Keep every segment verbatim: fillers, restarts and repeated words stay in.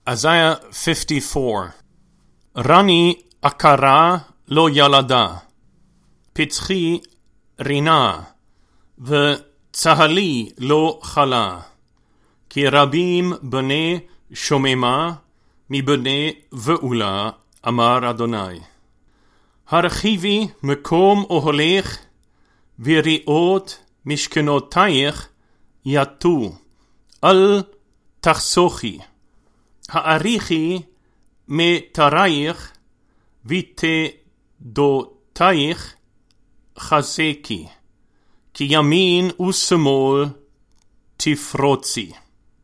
Isaiah fifty-four. Rani akara lo yalada, Pitzchi rina, v'tzahali lo chala, Ki rabim b'nei shomema, mi b'nei ve'ula, amar Adonai. Harchivi mekom oholech, v'riot mishkenotayich yatu, al tachsochi. Ha'arichi me tarayich vite dotayich chazeki, ki yamin usemol tifrotzi.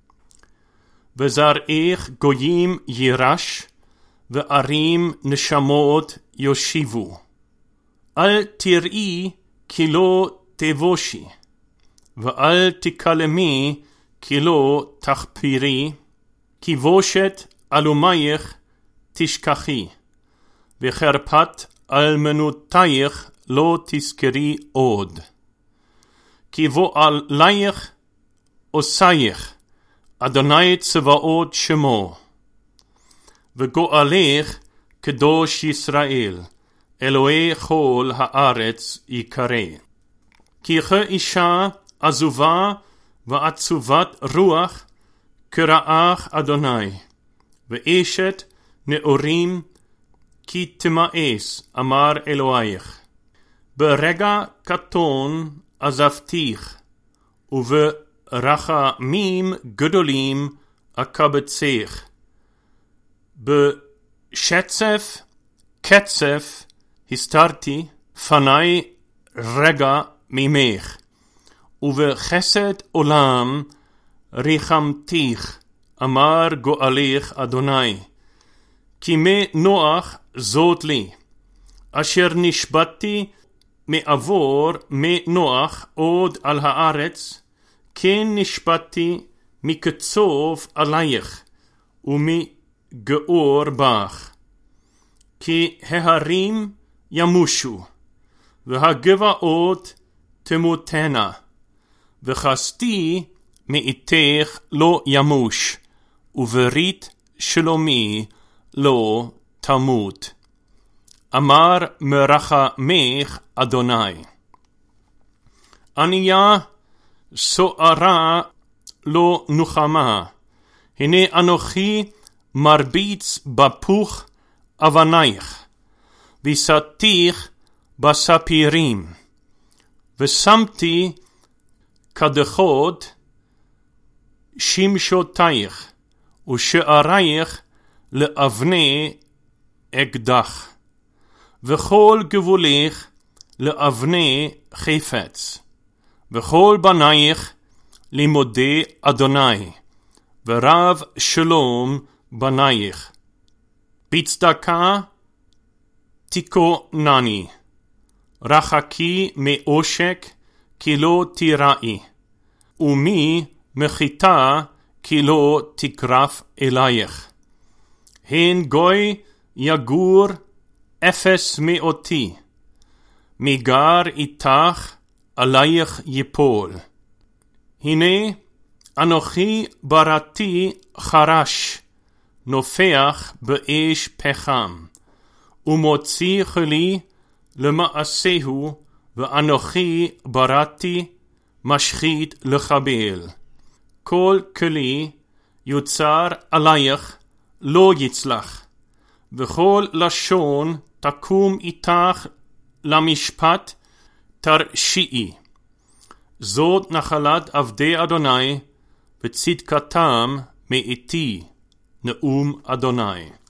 V'zar'ech goyim yirash, v'arim neshamot yoshivu. Al tir'i kilo tevoshi, v'al tikalemi kilo tachpiri, כי בושת אלומייך תשכחי, וחרפת אלמנותייך לא תזכרי עוד. כי בוא עלייך עושייך, אדוני צבאות שמו, וגואלך קדוש ישראל, אלוהי כל הארץ יקרא. כי כאישה עזובה ועצובת רוח, כרעך אדוני, ואשת נאורים כי תמאס, אמר אלוהיך. ברגע קטון עזבתיך, וברחמים גדולים אקבצך. בשצף קצף הסתרתי פני רגע ממך, ובחסד עולם ריחמתיך, אמר גואלך אדוני. כי מנוח זאת לי, אשר נשבעתי מעבור מנוח עוד על הארץ, כן נשבעתי מקצוף עלייך, ומגאור בך. כי ההרים ימושו, והגבעות תמותנה, וחסתי מאיתך לא ימוש, וברית שלומי לא תמות. אמר מרחמך אדוני. ענייה סוערה לא נוחמה, הנה אנוכי מרביץ בפוך אבנייך, וסתיך בספירים, ושמתי קדחות שמשותייך, ושערייך לאבני אקדח, וכל גבולך לאבני חפץ, וכל בנייך לימודי אדוני, ורב שלום בנייך. בצדקה תכונני, רחקי מעושק כי לא תיראי, ומי מחיתה כי לא תקרף אלייך. הן גוי יגור אפס מאותי, מגר איתך עלייך יפול. הנה אנוכי בראתי חרש, נופח באש פחם, ומוציא חלי למעשהו, ואנוכי בראתי משחית לחבל. כל כלי יוצר עלייך לא יצלח, וכל לשון תקום איתך למשפט תרשיעי. זאת נחלת עבדי אדוני, וצדקתם מאיתי, נאום אדוני.